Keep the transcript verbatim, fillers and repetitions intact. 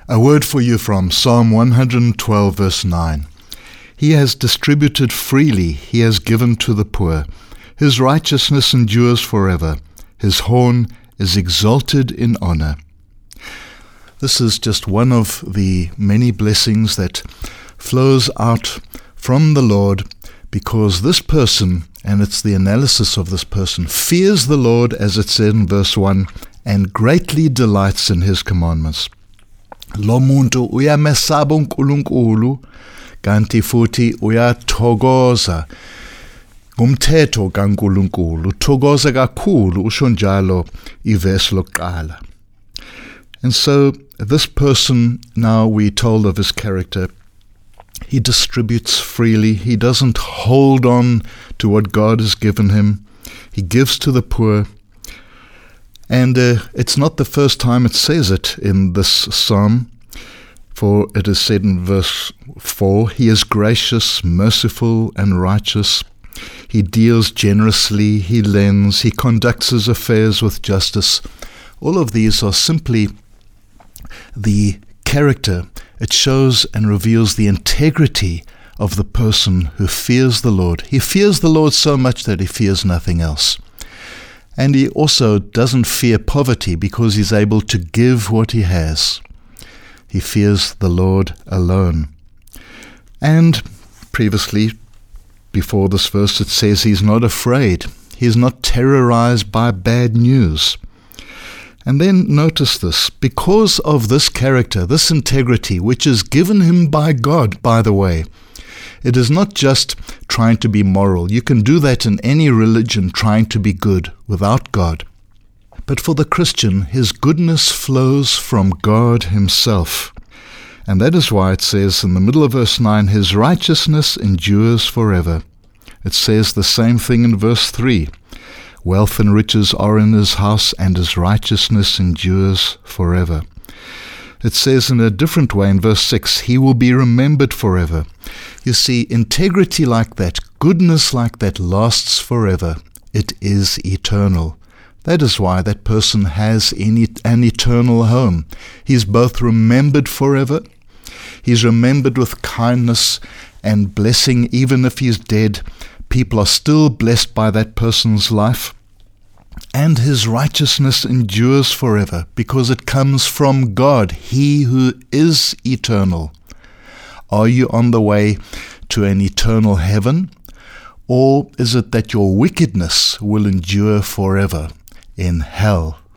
A word for you from Psalm one hundred twelve, verse nine. He has distributed freely, he has given to the poor. His righteousness endures forever. His horn is exalted in honor. This is just one of the many blessings that flows out from the Lord, because this person, and it's the analysis of this person, fears the Lord, as it said in verse one, and greatly delights in his commandments. Lo muntu uyamesaba uNkulunkulu kanti futhi uyathokoza ngumthetho kaNkulunkulu, uthokoza kakhulu, usho njalo ivesi lokuqala. And so this person, now we're told of his character, he distributes freely. He doesn't hold on to what God has given him. He gives to the poor. And uh, it's not the first time it says it in this psalm, for it is said in verse four, he is gracious, merciful, and righteous. He deals generously, he lends, he conducts his affairs with justice. All of these are simply the character. It shows and reveals the integrity of the person who fears the Lord. He fears the Lord so much that he fears nothing else. And he also doesn't fear poverty because he's able to give what he has. He fears the Lord alone. And previously, before this verse, it says he's not afraid. He's not terrorized by bad news. And then notice this, because of this character, this integrity, which is given him by God, by the way, it is not just trying to be moral. You can do that in any religion, trying to be good without God. But for the Christian, his goodness flows from God himself. And that is why it says in the middle of verse nine, his righteousness endures forever. It says the same thing in verse three. Wealth and riches are in his house, and his righteousness endures forever. It says in a different way in verse six, he will be remembered forever. You see, integrity like that, goodness like that lasts forever. It is eternal. That is why that person has an eternal home. He's both remembered forever. He's remembered with kindness and blessing. Even if he's dead, people are still blessed by that person's life. And his righteousness endures forever because it comes from God, he who is eternal. Are you on the way to an eternal heaven? Or is it that your wickedness will endure forever in hell?